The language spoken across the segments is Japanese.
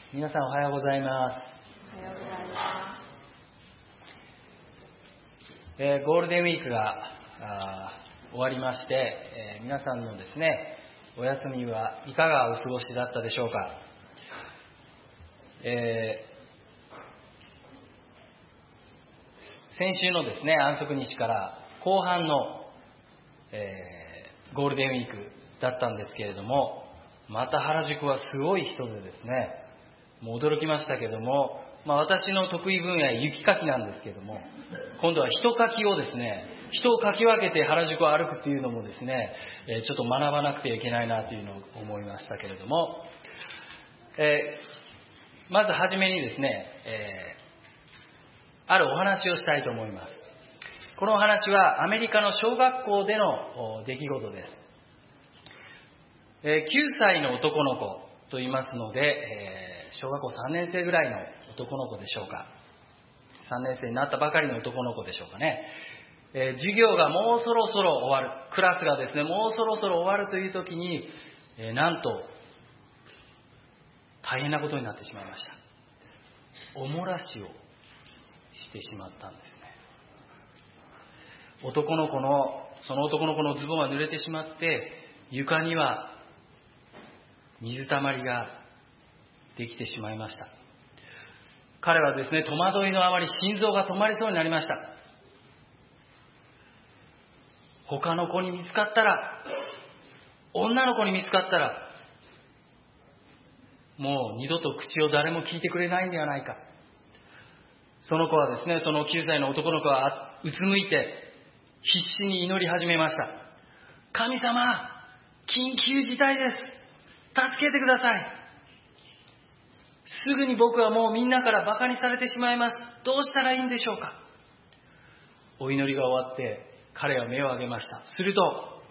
皆さんおはようございます。 おはようございまゴールデンウィークが終わりまして、皆さんのですね、お休みはいかがお過ごしだったでしょうか。先週のですね、安息日から後半の、ゴールデンウィークだったんですけれども、また原宿はすごい人でですね、もう驚きましたけども、私の得意分野は雪かきなんですけども、今度は人かきをですね、人をかき分けて原宿を歩くっていうのもですね、ちょっと学ばなくてはいけないなというのを思いましたけれども、まずはじめにですね、あるお話をしたいと思います。このお話はアメリカの小学校での出来事です。9歳の男の子と言いますので、小学校3年生ぐらいの男の子でしょうか。3年生になったばかりの男の子でしょうかね。授業がもうそろそろ終わる。クラスがですね、もうそろそろ終わるという時に、なんと、大変なことになってしまいました。お漏らしをしてしまったんですね。その男の子のズボンは濡れてしまって、床には水たまりができてしまいました。彼はですね、戸惑いのあまり心臓が止まりそうになりました。他の子に見つかったら、女の子に見つかったら、もう二度と口を誰も聞いてくれないんではないか。その子はですね、その9歳の男の子はうつむいて必死に祈り始めました。神様、緊急事態です。助けてください。すぐに僕はもうみんなからバカにされてしまいます。どうしたらいいんでしょうか。お祈りが終わって彼は目を上げました。すると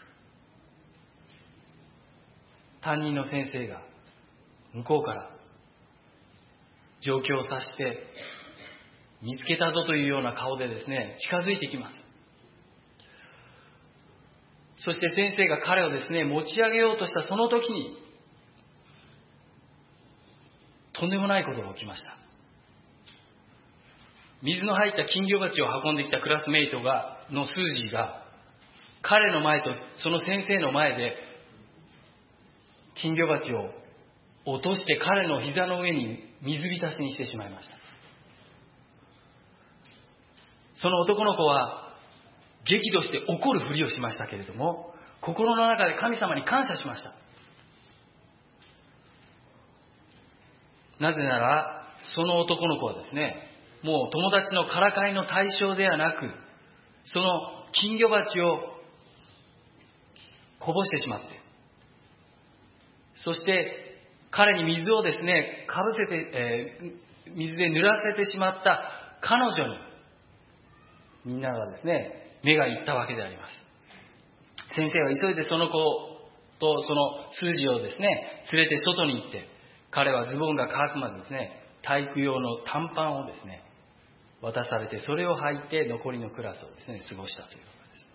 担任の先生が向こうから状況を察して見つけたぞというような顔でですね、近づいてきます。そして先生が彼をですね、持ち上げようとしたその時にとんでもないことが起きました。水の入った金魚鉢を運んできたクラスメイトのスージーが彼の前とその先生の前で金魚鉢を落として彼の膝の上に水浸しにしてしまいました。その男の子は激怒して怒るふりをしましたけれども、心の中で神様に感謝しました。なぜならその男の子はですね、もう友達のからかいの対象ではなく、その金魚鉢をこぼしてしまって、そして彼に水をですね、かぶせて、水で濡らせてしまった彼女にみんながですね、目がいったわけであります。先生は急いでその子とそのスージーをですね、連れて外に行って、彼はズボンが乾くまでですね、体育用の短パンをですね、渡されて、それを履いて残りのクラスをですね、過ごしたということです。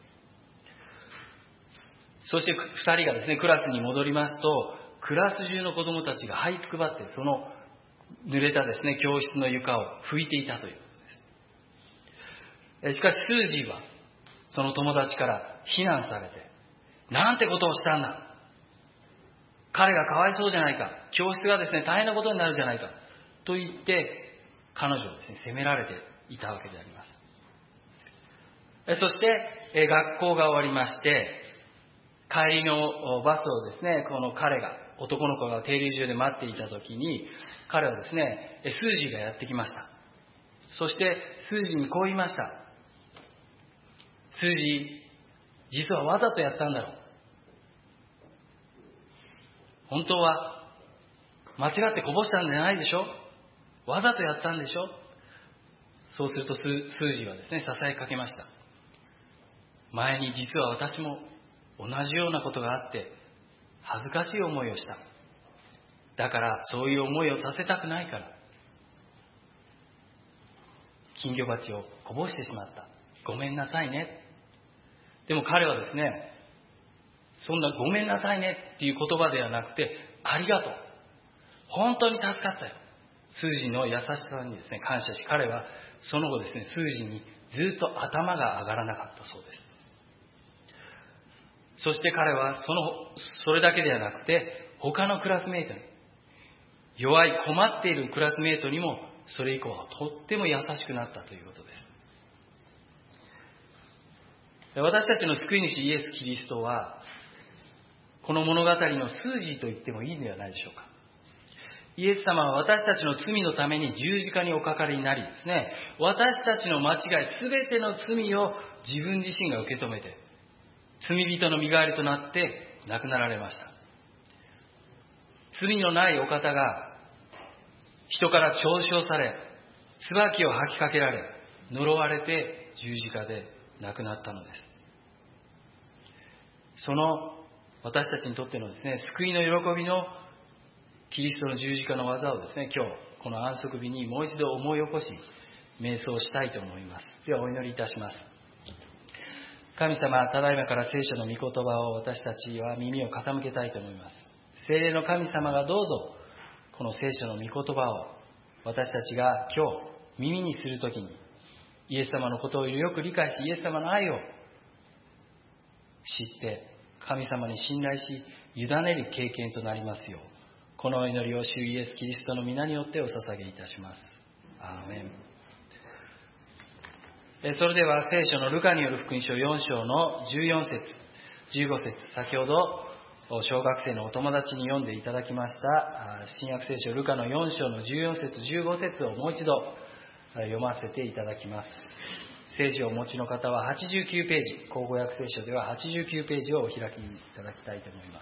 そして2人がですね、クラスに戻りますと、クラス中の子供たちが這いつくばって、その濡れたですね、教室の床を拭いていたということです。しかしスージーはその友達から非難されて、なんてことをしたんだ、彼がかわいそうじゃないか、教室がですね、大変なことになるじゃないかと言って彼女をですね、責められていたわけであります。そして学校が終わりまして、帰りのバスをですね、この男の子が停留所で待っていた時に、彼はですね、スージーがやってきました。そしてスージーにこう言いました。スージー、実はわざとやったんだろう。本当は間違ってこぼしたんじゃないでしょ。わざとやったんでしょ。そうするとスージーはですね、囁きかけました。前に実は私も同じようなことがあって恥ずかしい思いをした。だからそういう思いをさせたくないから金魚鉢をこぼしてしまった。ごめんなさいね。でも彼はですね、そんなごめんなさいねっていう言葉ではなくて、ありがとう。 本当に助かったよ。スージーの優しさにですね、感謝し、彼はその後ですね、スージーにずっと頭が上がらなかったそうです。そして彼はそれだけではなくて、他のクラスメイトに、弱い困っているクラスメイトにもそれ以降はとっても優しくなったということです。私たちの救い主イエス・キリストは、この物語のスージーと言ってもいいのではないでしょうか。イエス様は私たちの罪のために十字架におかかりになりですね、私たちの間違いすべての罪を自分自身が受け止めて、罪人の身代わりとなって亡くなられました。罪のないお方が人から嘲笑され、椿を吐きかけられ、呪われて十字架で亡くなったのです。その私たちにとってのですね、救いの喜びのキリストの十字架の技をですね、今日この安息日にもう一度思い起こし、瞑想したいと思います。ではお祈りいたします。神様、ただいまから聖書の御言葉を私たちは耳を傾けたいと思います。聖霊の神様がどうぞこの聖書の御言葉を私たちが今日耳にするときに、イエス様のことをよく理解し、イエス様の愛を知って神様に信頼し委ねる経験となりますよう、この祈りを主イエスキリストの皆によってお捧げいたします。アーメン。それでは聖書のルカによる福音書4章の14節15節、先ほど小学生のお友達に読んでいただきました新約聖書ルカの4章の14節15節をもう一度読ませていただきます。聖書をお持ちの方は89ページ、口語訳聖書では89ページをお開きいただきたいと思います。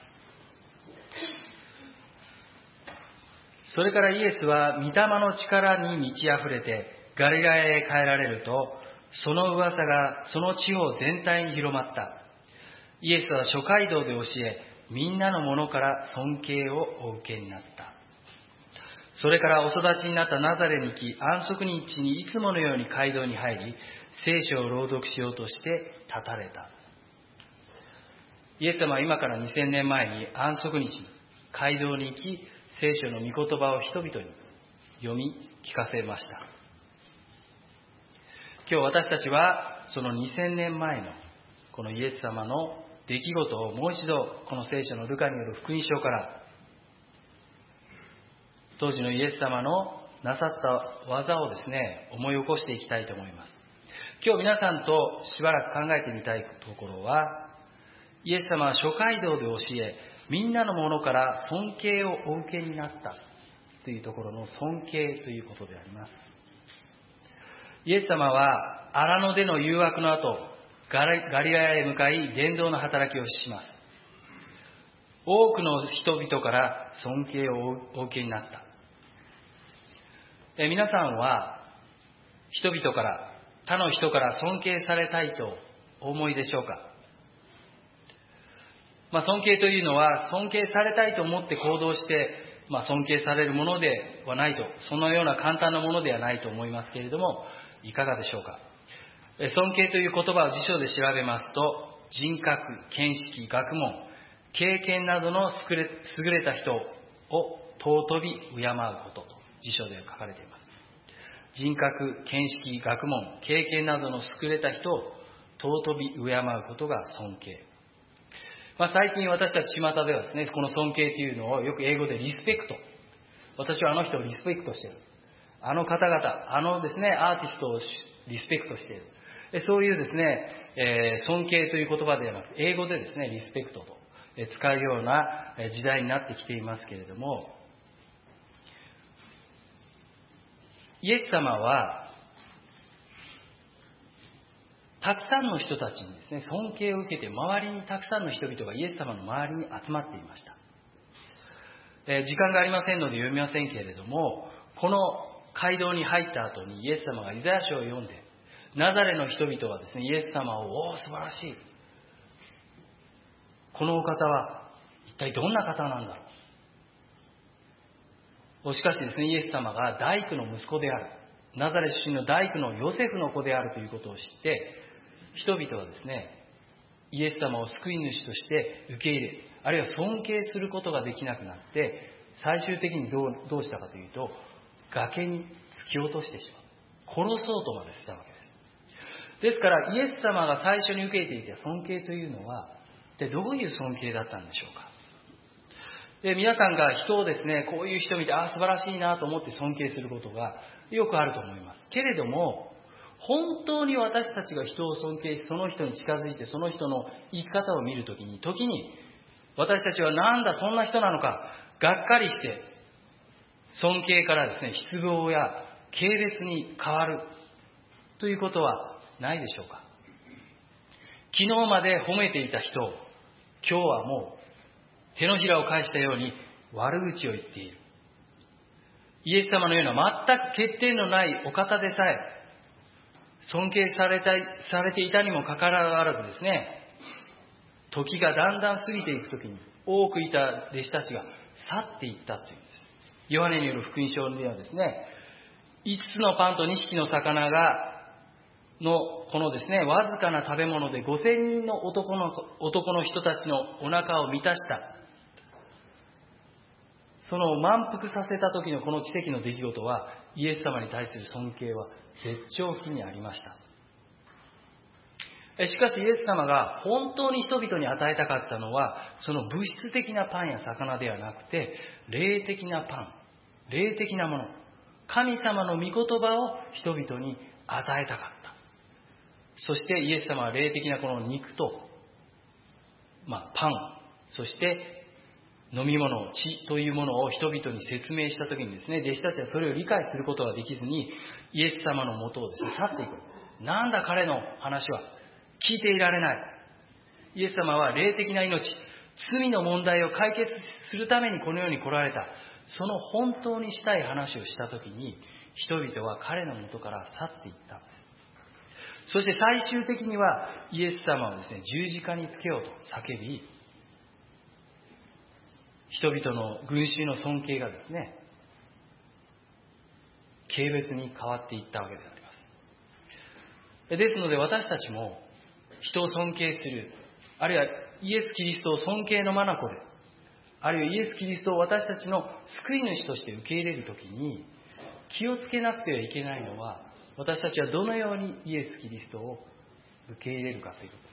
それからイエスは御霊の力に満ち溢れてガリラヤへ帰られると、その噂がその地方全体に広まった。イエスは諸街道で教え、みんなの者から尊敬をお受けになった。それからお育ちになったナザレに行き、安息日にいつものように街道に入り、聖書を朗読しようとして立たれた。イエス様は今から2000年前に安息日に街道に行き、聖書の御言葉を人々に読み聞かせました。今日私たちはその2000年前のこのイエス様の出来事をもう一度この聖書のルカによる福音書から当時のイエス様のなさった技をですね、思い起こしていきたいと思います。今日皆さんとしばらく考えてみたいところは、イエス様は諸街道で教え、みんなのものから尊敬をお受けになったというところの尊敬ということであります。イエス様は荒野での誘惑の後、ガリラヤへ向かい伝道の働きをします。多くの人々から尊敬をお受けになった。皆さんは人々から、他の人から尊敬されたいとお思いでしょうか。尊敬というのは尊敬されたいと思って行動して、尊敬されるものではないと、そのような簡単なものではないと思いますけれども、いかがでしょうか。尊敬という言葉を辞書で調べますと、人格、見識、学問、経験などの優れた人を尊び敬うことと辞書で書かれています。人格、見識、学問、経験などの優れた人を尊び敬うことが尊敬。最近私たち巷ではですね、この尊敬というのをよく英語でリスペクト。私はあの人をリスペクトしている。あの方々、ですね、アーティストをリスペクトしている。そういうですね、尊敬という言葉ではなく、英語でですね、リスペクトと使うような時代になってきていますけれども、イエス様は、たくさんの人たちにですね、尊敬を受けて、周りにたくさんの人々がイエス様の周りに集まっていました。時間がありませんので読みませんけれども、この街道に入った後にイエス様がイザヤ書を読んで、ナザレの人々はですね、イエス様を、おー素晴らしい。このお方は一体どんな方なんだろう。しかしですね、イエス様が大工の息子である。ナザレ出身の大工のヨセフの子であるということを知って、人々はですね、イエス様を救い主として受け入れ、あるいは尊敬することができなくなって、 最終的にどうしたかというと、崖に突き落としてしまう。殺そうとまでしたわけです。ですからイエス様が最初に受けていた尊敬というのは、でどういう尊敬だったんでしょうか。で皆さんが人をですね、こういう人を見て、素晴らしいなと思って尊敬することがよくあると思います。けれども、本当に私たちが人を尊敬し、その人に近づいて、その人の生き方を見るときに、時に私たちはなんだそんな人なのか、がっかりして、尊敬からですね、失望や軽蔑に変わるということはないでしょうか。昨日まで褒めていた人を、今日はもう手のひらを返したように悪口を言っている。イエス様のような全く欠点のないお方でさえ尊敬されていたにもかかわらずですね、時がだんだん過ぎていくときに多くいた弟子たちが去っていったというんです。ヨハネによる福音書ではですね、5つのパンと2匹の魚のこのですね、わずかな食べ物で5000人の男の人たちのお腹を満たした。その満腹させた時のこの奇跡の出来事は、イエス様に対する尊敬は絶頂期にありました。しかしイエス様が本当に人々に与えたかったのは、その物質的なパンや魚ではなくて、霊的なパン、霊的なもの、神様の御言葉を人々に与えたかった。そしてイエス様は霊的なこの肉と、パン、そして飲み物、血というものを人々に説明したときにですね、弟子たちはそれを理解することができずに、イエス様のもとをですね、去っていく。なんだ彼の話は、聞いていられない。イエス様は霊的な命、罪の問題を解決するためにこの世に来られた。その本当にしたい話をしたときに、人々は彼のもとから去っていったんです。そして最終的にはイエス様をですね、十字架につけようと叫び、人々の群衆の尊敬がですね、軽蔑に変わっていったわけであります。ですので私たちも人を尊敬する、あるいはイエス・キリストを尊敬の眼で、あるいはイエス・キリストを私たちの救い主として受け入れるときに気をつけなくてはいけないのは、私たちはどのようにイエス・キリストを受け入れるかということ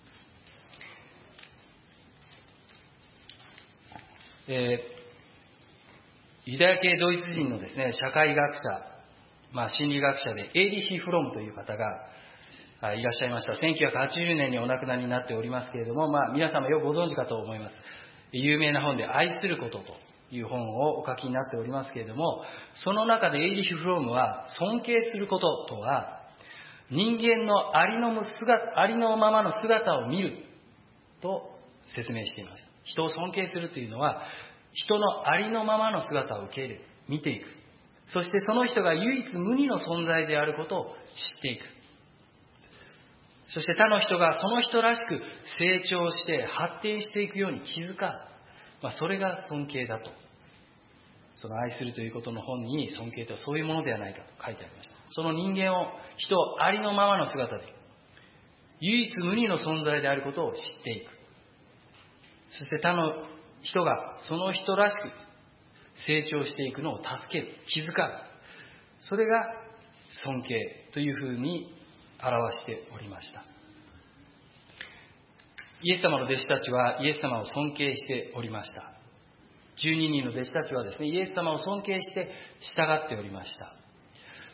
です。ユダヤ系ドイツ人のですね、社会学者、心理学者でエーリヒ・フロムという方がいらっしゃいました。1980年にお亡くなりになっておりますけれども、皆様よくご存知かと思います。有名な本で愛することという本をお書きになっておりますけれども、その中でエーリヒ・フロムは尊敬することとは、人間のありのままの姿を見ると説明しています。人を尊敬するというのは、人のありのままの姿を受け入れる、見ていく。そしてその人が唯一無二の存在であることを知っていく。そして他の人がその人らしく成長して発展していくように気遣う。それが尊敬だと。その愛するということの本に尊敬とはそういうものではないかと書いてありました。その人間を、人をありのままの姿で、唯一無二の存在であることを知っていく。そして他の人がその人らしく成長していくのを助ける、気遣う。それが尊敬というふうに表しておりました。イエス様の弟子たちはイエス様を尊敬しておりました。12人の弟子たちはですね、イエス様を尊敬して従っておりました。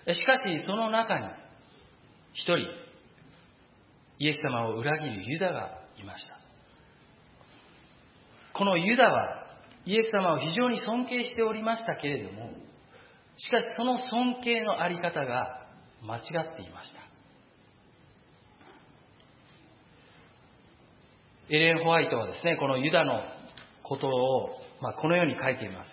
しかしその中に一人、イエス様を裏切るユダがいました。このユダはイエス様を非常に尊敬しておりましたけれども、しかしその尊敬のあり方が間違っていました。エレン・ホワイトはですね、このユダのことを、このように書いています。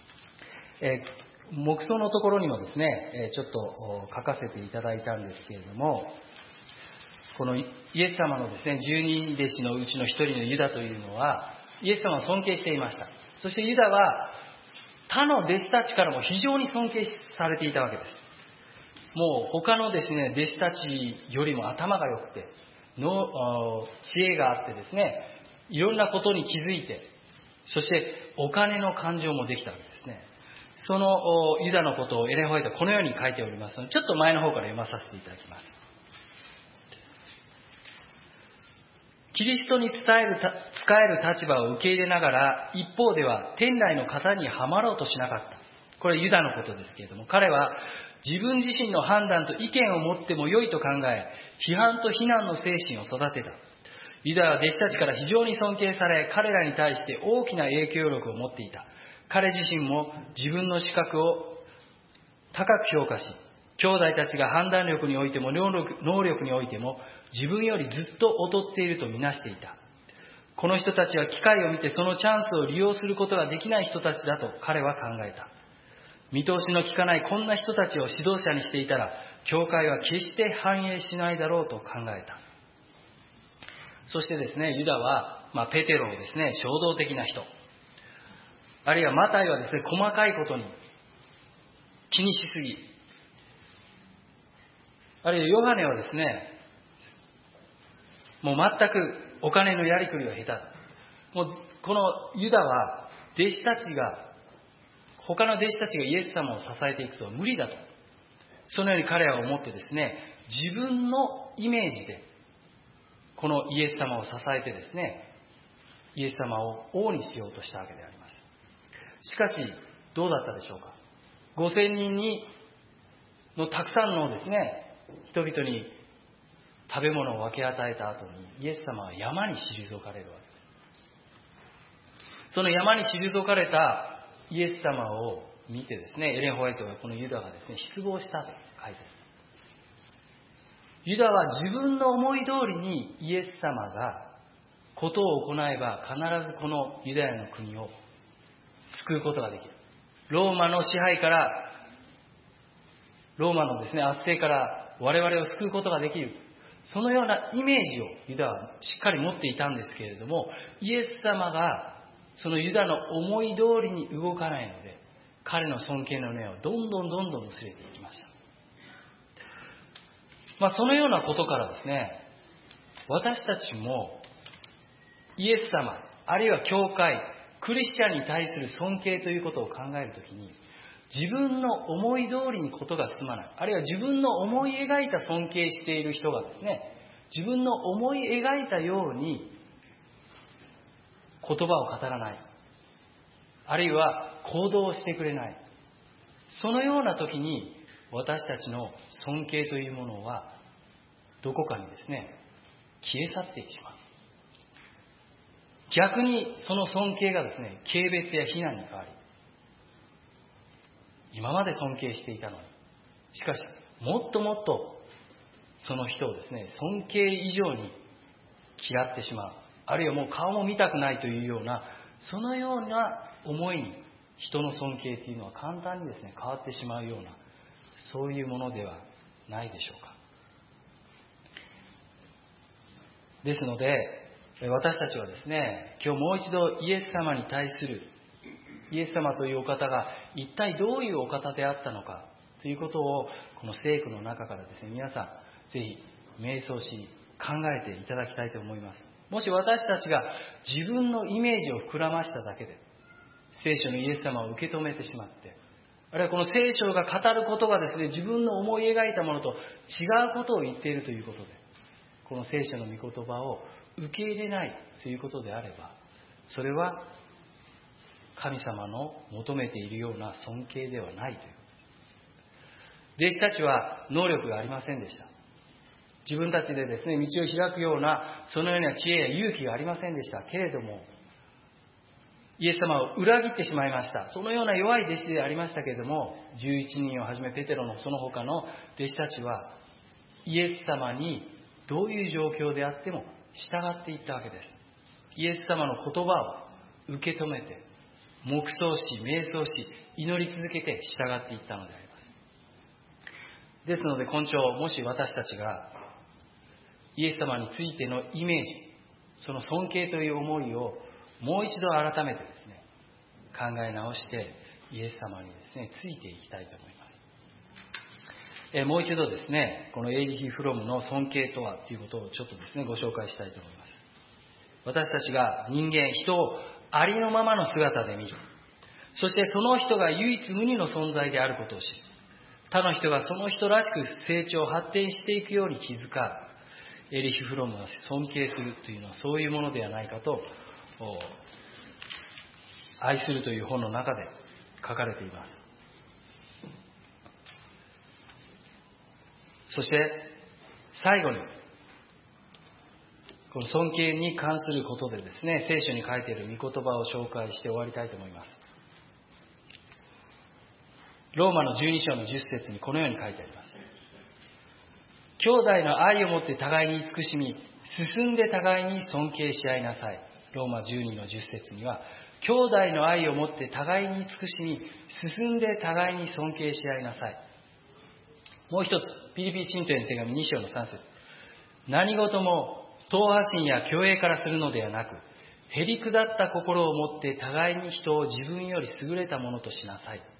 黙想のところにもですね、ちょっと書かせていただいたんですけれども、このイエス様のですね、12弟子のうちの一人のユダというのは、イエス様を尊敬していました。そしてユダは他の弟子たちからも非常に尊敬されていたわけです。もう他のですね、弟子たちよりも頭が良くて、知恵があってですね、いろんなことに気づいて、 そしてお金の感情もできたわけですね。そのユダのことをエレン・ホワイトはこのように書いておりますので、ちょっと前の方から読まさせていただきます。キリストに仕える立場を受け入れながら、一方では天来の型にはまろうとしなかった。これはユダのことですけれども、彼は自分自身の判断と意見を持っても良いと考え、批判と非難の精神を育てた。ユダは弟子たちから非常に尊敬され、彼らに対して大きな影響力を持っていた。彼自身も自分の資格を高く評価し、兄弟たちが判断力においても能力においても自分よりずっと劣っているとみなしていた。この人たちは機会を見てそのチャンスを利用することができない人たちだと彼は考えた。見通しの利かないこんな人たちを指導者にしていたら、教会は決して繁栄しないだろうと考えた。そしてですね、ユダは、ペテロをですね、衝動的な人。あるいはマタイはですね、細かいことに気にしすぎ。あるいはヨハネはですね、もう全くお金のやりくりは下手。もうこのユダは他の弟子たちがイエス様を支えていくとは無理だと。そのように彼は思ってですね、自分のイメージでこのイエス様を支えてですね、イエス様を王にしようとしたわけであります。しかしどうだったでしょうか。5000人のたくさんのですね、人々に食べ物を分け与えた後にイエス様は山に退かれるわけです。その山に退かれたイエス様を見てですね、エレン・ホワイトがこのユダがですね、失望したと書いてある。ユダは自分の思い通りにイエス様がことを行えば必ずこのユダヤの国を救うことができる。ローマの支配から、ローマのですね、圧政から我々を救うことができる。そのようなイメージをユダはしっかり持っていたんですけれども、イエス様がそのユダの思い通りに動かないので、彼の尊敬の念はどんどん薄れていきました。そのようなことからですね、私たちもイエス様、あるいは教会、クリスチャンに対する尊敬ということを考えるときに、自分の思い通りにことが進まない、あるいは自分の思い描いた尊敬している人がですね、自分の思い描いたように言葉を語らない、あるいは行動をしてくれない、そのような時に私たちの尊敬というものはどこかにですね、消え去ってしまう。逆にその尊敬がですね、軽蔑や非難に変わり、今まで尊敬していたのに、しかしもっともっとその人をですね、尊敬以上に嫌ってしまう、あるいはもう顔も見たくないというような、そのような思いに人の尊敬というのは簡単にですね、変わってしまうような、そういうものではないでしょうか。ですので私たちはですね、今日もう一度イエス様に対する、イエス様というお方が一体どういうお方であったのかということを、この聖句の中からですね、皆さんぜひ瞑想し考えていただきたいと思います。もし私たちが自分のイメージを膨らましただけで聖書のイエス様を受け止めてしまって、あるいはこの聖書が語ることがですね、自分の思い描いたものと違うことを言っているということで、この聖書の御言葉を受け入れないということであれば、それは神様の求めているような尊敬ではないという。弟子たちは能力がありませんでした。自分たちでですね、道を開くようなそのような知恵や勇気がありませんでした。けれどもイエス様を裏切ってしまいました。そのような弱い弟子でありましたけれども、11人をはじめペテロのその他の弟子たちはイエス様にどういう状況であっても従っていったわけです。イエス様の言葉を受け止めて、黙想し、瞑想し、祈り続けて従っていったのであります。ですので今朝、もし私たちがイエス様についてのイメージ、その尊敬という思いをもう一度改めてですね、考え直してイエス様にですね、ついていきたいと思います。もう一度ですね、このエイリヒ・フロムの尊敬とはということをちょっとですね、ご紹介したいと思います。私たちが人間、人をありのままの姿で見る。そしてその人が唯一無二の存在であることを知る。他の人がその人らしく成長、発展していくように気遣う。エリヒ・フロムが尊敬するというのはそういうものではないかと、愛するという本の中で書かれています。そして最後に、この尊敬に関することでですね、聖書に書いている御言葉を紹介して終わりたいと思います。ローマの12章の10節にこのように書いてあります。兄弟の愛をもって互いに慈しみ、進んで互いに尊敬し合いなさい。ローマ12の10節には、兄弟の愛をもって互いに慈しみ、進んで互いに尊敬し合いなさい。もう一つ、ピリピ信徒への手紙2章の3節。何事も党派心や虚栄からするのではなく、へりくだった心を持って互いに人を自分より優れたものとしなさい。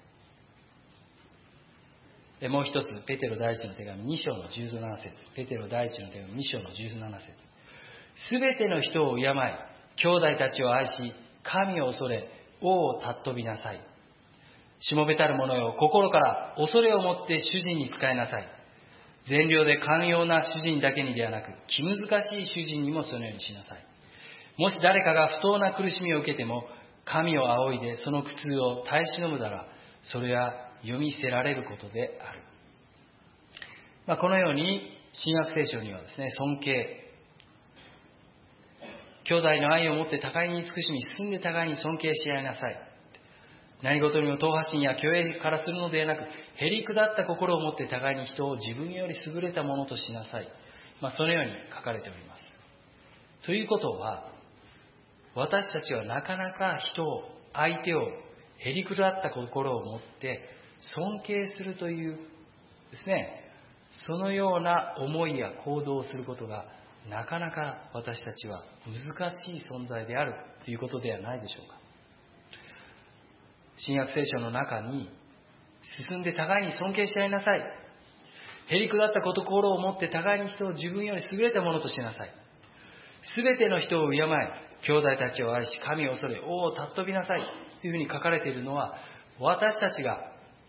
もう一つ、ペテロ第一の手紙2章の17節。ペテロ第一の手紙2章の17節。すべての人を敬い、兄弟たちを愛し、神を恐れ、王を尊びなさい。しもべたる者よ、心から恐れを持って主人に仕えなさい。善良で寛容な主人だけにではなく、気難しい主人にもそのようにしなさい。もし誰かが不当な苦しみを受けても、神を仰いでその苦痛を耐え忍ぶなら、それは読みせられることである。このように新約聖書にはですね、尊敬、兄弟の愛を持って互いに慈しみ、進んで互いに尊敬し合いなさい。何事にも党派心や虚栄からするのではなく、へりくだった心を持って互いに人を自分より優れたものとしなさい。そのように書かれております。ということは、私たちはなかなか人を、相手をへりくだった心を持って尊敬するというですね、そのような思いや行動をすることがなかなか私たちは難しい存在であるということではないでしょうか。新約聖書の中に、進んで互いに尊敬し合いなさい。へりくだった心を持って互いに人を自分より優れたものとしなさい。すべての人を敬い、兄弟たちを愛し、神を恐れ、王を尊びなさい。というふうに書かれているのは、私たちが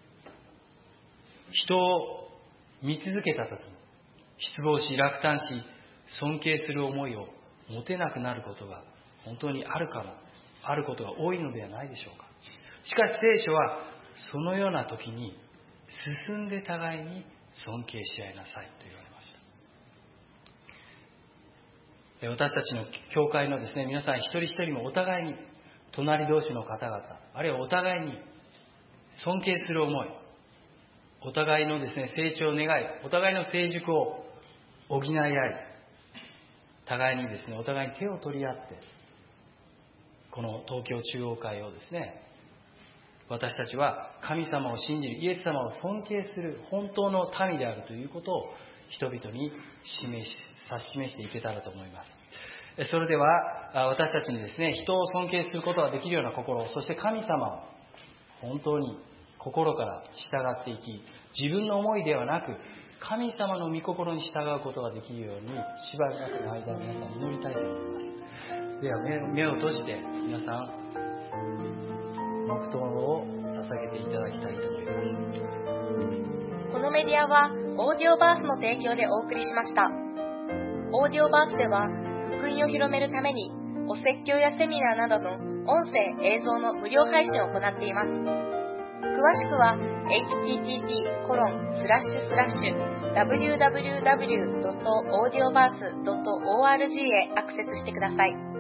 人を見続けたときに、失望し、落胆し、尊敬する思いを持てなくなることが本当にあることが多いのではないでしょうか。しかし聖書はそのような時に進んで互いに尊敬し合いなさいと言われました。私たちの教会のですね、皆さん一人一人もお互いに、隣同士の方々、あるいはお互いに尊敬する思い、お互いのですね、成長を願い、お互いの成熟を補い合い、互いにですね、お互いに手を取り合って、この東京中央会をですね、私たちは神様を信じる、イエス様を尊敬する本当の民であるということを人々に指し示していけたらと思います。それでは私たちにですね、人を尊敬することができるような心、そして神様を本当に心から従っていき、自分の思いではなく神様の御心に従うことができるように、しばらくの間皆さん祈りたいと思います。では目を閉じて皆さん黙祷を捧げていただきたいと思います。 このメディアはオーディオバースの提供でお送りしました。オーディオバースでは福音を広めるためにお説教やセミナーなどの音声映像の無料配信を行っています。詳しくは http://www.audioverse.org へアクセスしてください。